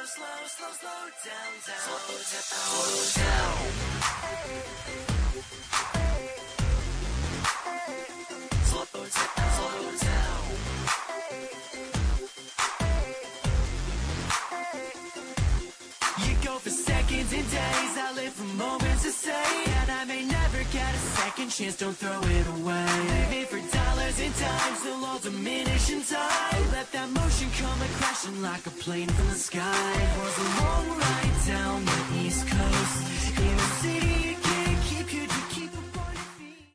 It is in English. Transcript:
slow down, slow down. Slow down. You go for seconds and days, I live for moments to say, and I may never get a second chance, don't throw it away. Living for dollars and dimes, they'll all diminish in time. Let that motion come crashing like a plane from the sky. It was a long ride down the East Coast, in a city